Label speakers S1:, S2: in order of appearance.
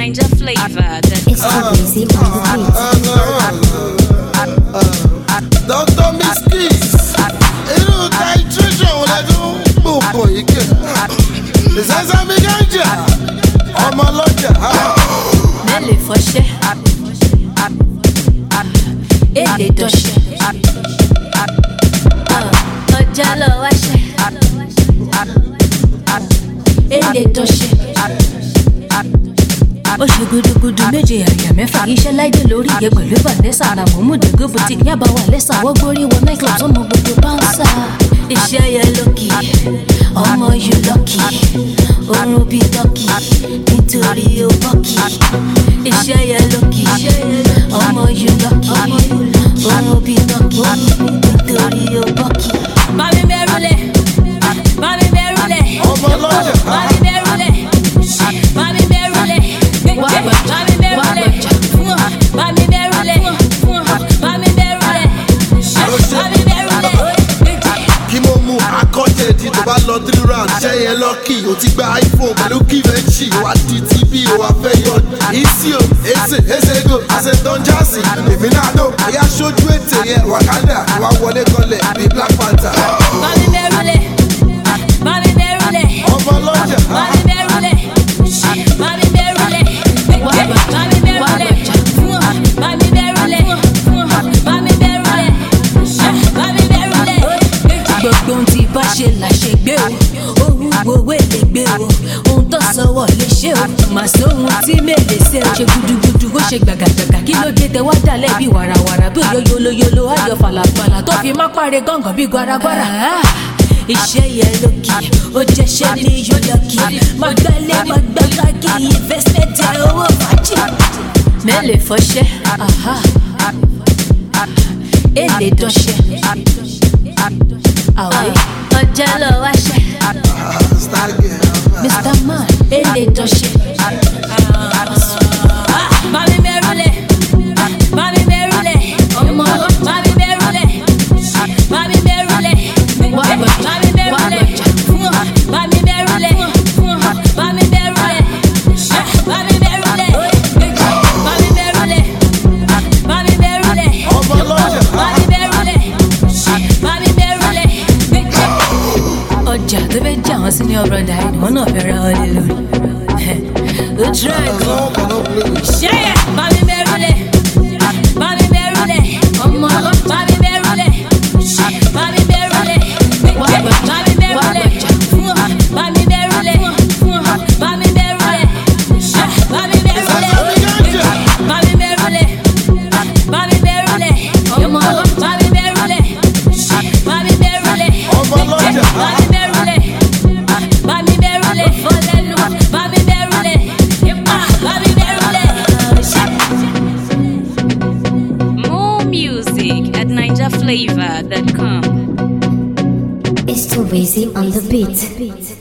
S1: Ninja flavor.
S2: It's too easy on the beat.
S3: Dr. Miskis, inú titration wọlé tún gbòòkò yìí kè. Ìsẹ́sẹ́ mi gánjà, ọmọ lọ́jà.
S4: Mẹ́lẹ̀ fọṣẹ́, èlé dọ́ṣẹ́, ọjà lọ wáṣẹ́, èlé dọ́ṣẹ́. Ó ṣe gudugudu méje àyà mẹ́fà iṣẹ́ láìdé lórí iye pẹ̀lú Vanessa àràmọ́ múdùgú boutique yaba wà lẹ́sà wọ́n gbórí wọ night club sọ́mọ gbogbo báńsà. Iṣẹ́ yẹ lókì ọmọ yìí lọ́kì oorun bíi tọ́kì nítorí ó bọ́kì. Iṣẹ́ yẹ lókì ọmọ yìí lọ́kì oorun bíi tọ́kì nítorí ó bọ́kì. Mami mẹ́rùlẹ̀ mami mẹ́rùlẹ̀
S3: Ọmọ lọ́jà.
S4: mami mẹ́rùlẹ̀ mami mẹ́rùlẹ̀. Mami Merule, Mami Merule, Mami Merule, Mami Merule.
S3: Kí mo mú akọ́jẹ̀dì tó bá lọ 3 round ṣẹ́ yẹn lọ́kì. O ti gba iPhone pẹ̀lú kìvẹ́ǹṣì. Wà á di TV, wà á fẹ́ yọ. Ìsì o, Ezego, Àṣetán Jásì. Èmi náà lò, àyà sójú ètè yẹn Wakanda. Wà á wọlé kọlẹ̀ bí Black Panther.
S4: Mami Merule, Mami Merule,
S3: Ọmọ lọ́jà.
S4: Mami Merule, Mami Merule, Mami Merule, Mami Merule, Mami Merule, Mami Merule. Gbogbo ohun tí bá ṣe là ṣe gbé o, ohun gbowó lè gbé o, ohun tó sọwọ́ lè ṣe o, màá sọ ohun tí mèlè ṣe o. Ṣe gudugudu ó ṣe gbàgàgbàgà kí ló dé tẹ wá dálẹ̀ bí wàràwàrà bí òyòyòlòyòlò ayọ̀ fàlàfàlà tó fi má parí gángan bí gwaragbara. Iṣẹ́ yẹn lókì, ó jẹ́ṣẹ́ ní yọ̀lọ́kì, máa gbálẹ̀ máa gbá káàkì, investment ẹ̀ owó fàájì. Mẹ́lẹ̀ fọṣẹ́, èlé dọ́ṣẹ́, àwẹ̀ ọjà lọ wáṣẹ́, Mr. Man, èlé dọ́ṣẹ́. Mami Merule, Mami Merule, ọmọ Mami Merule, Mami Merule, Mami Merule, Mami Merule, Mami Merule, Mami Merule, Mami Merule, Mami Merule,
S3: Ọmọ lọ́jà.
S4: Mami Merule, Mami Merule. Ọjà tó fẹ́ jà wọ́n sí ní ọ̀bọ̀dà ẹ̀ ni wọ́n náà fẹ́ ra ọdẹ lórí. Ó try gan. Yeah, Mami Merule, Mami Merule, ọmọ Mami Merule, Mami Merule, Mami Merule, Mami Merule, Mami Merule, Mami Merule, Mami Merule, Mami Merule, ọmọ Mami Merule, Mami Merule,
S3: Ọmọ lọ́jà.
S4: Mami Merule, Mami Merule, Fọlẹ́nu, Mami Merule, Mami Merule.
S1: More music at NinjaFlavor.com.
S2: It's too easy on the beat.